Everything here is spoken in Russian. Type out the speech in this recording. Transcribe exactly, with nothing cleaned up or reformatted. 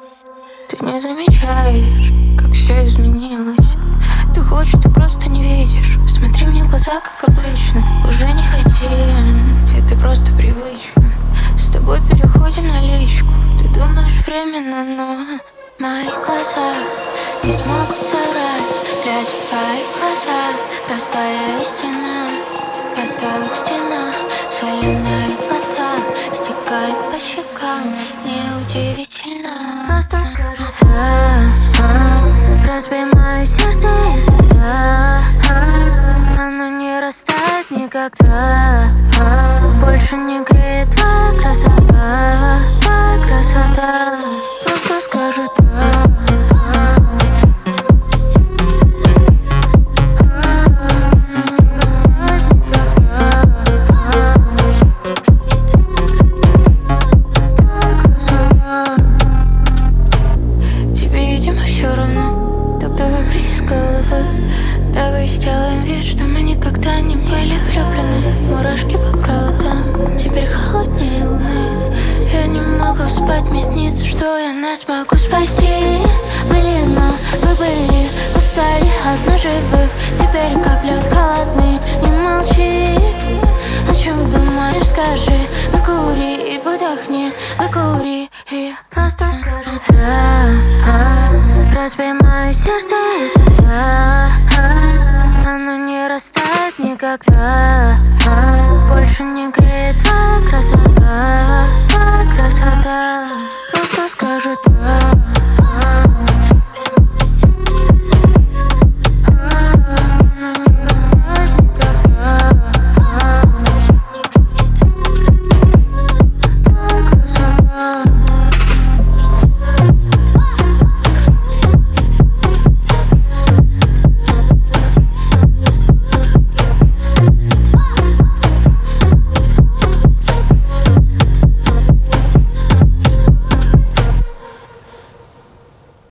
Ты не замечаешь, как все изменилось. Ты хочешь, ты просто не видишь. Смотри мне в глаза, как обычно. Уже не хотим, это просто привычка. С тобой переходим на личку. Ты думаешь временно, но мои глаза не смогут соврать. Глядя в твои глаза, простая истина. Потолок, стена, соленая вода стекает по щекам, неудивительно. Просто скажи да, а, разбей мое сердце изо льда, а, оно не растает никогда, а, больше не греет твоя красота, твоя красота. Просто скажи да, а, давай сделаем вид, что мы никогда не были влюблены. Мурашки по проводам, теперь холоднее луны. Я не могу спать, мне снится, что я нас смогу спасти. Были, но вы были, устали от ножевых. Теперь как лед холодный, не молчи. О чем думаешь, скажи, выкури и выдохни, выкури и просто скажи да, а, разбей мое сердце изо льда, а, оно не растает никогда, а, больше не греет твоя красота, твоя красота. Просто скажи да.